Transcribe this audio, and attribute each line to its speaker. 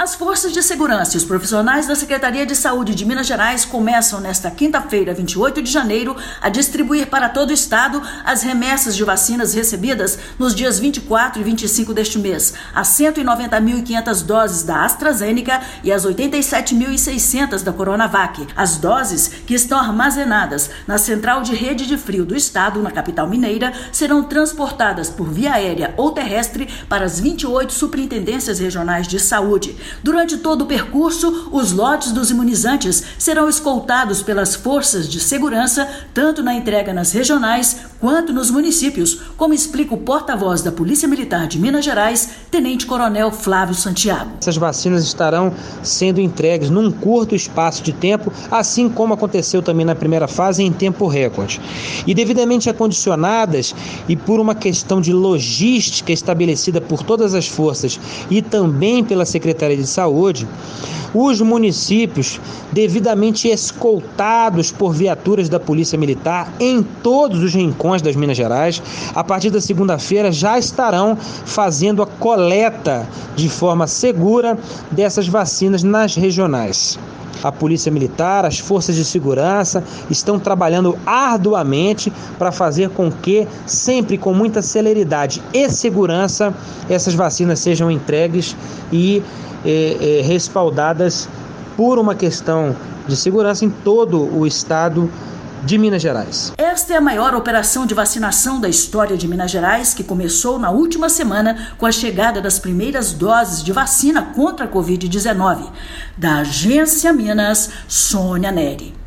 Speaker 1: As forças de segurança e os profissionais da Secretaria de Saúde de Minas Gerais começam nesta quinta-feira, 28 de janeiro, a distribuir para todo o estado as remessas de vacinas recebidas nos dias 24 e 25 deste mês, as 190.500 doses da AstraZeneca e as 87.600 da Coronavac. As doses que estão armazenadas na Central de Rede de Frio do estado, na capital mineira, serão transportadas por via aérea ou terrestre para as 28 superintendências regionais de saúde. Durante todo o percurso, os lotes dos imunizantes serão escoltados pelas forças de segurança, tanto na entrega nas regionais quanto nos municípios, como explica o porta-voz da Polícia Militar de Minas Gerais, Tenente Coronel Flávio Santiago.
Speaker 2: Essas vacinas estarão sendo entregues num curto espaço de tempo, assim como aconteceu também na primeira fase, em tempo recorde. E devidamente acondicionadas e por uma questão de logística estabelecida por todas as forças e também pela Secretaria de Saúde, os municípios, devidamente escoltados por viaturas da Polícia Militar em todos os rincões das Minas Gerais, a partir da segunda-feira já estarão fazendo a coleta de forma segura dessas vacinas nas regionais. A Polícia Militar, as forças de segurança estão trabalhando arduamente para fazer com que, sempre com muita celeridade e segurança, essas vacinas sejam entregues e respaldadas por uma questão de segurança em todo o estado de Minas Gerais.
Speaker 1: Esta é a maior operação de vacinação da história de Minas Gerais, que começou na última semana com a chegada das primeiras doses de vacina contra a Covid-19. Da Agência Minas, Sônia Neri.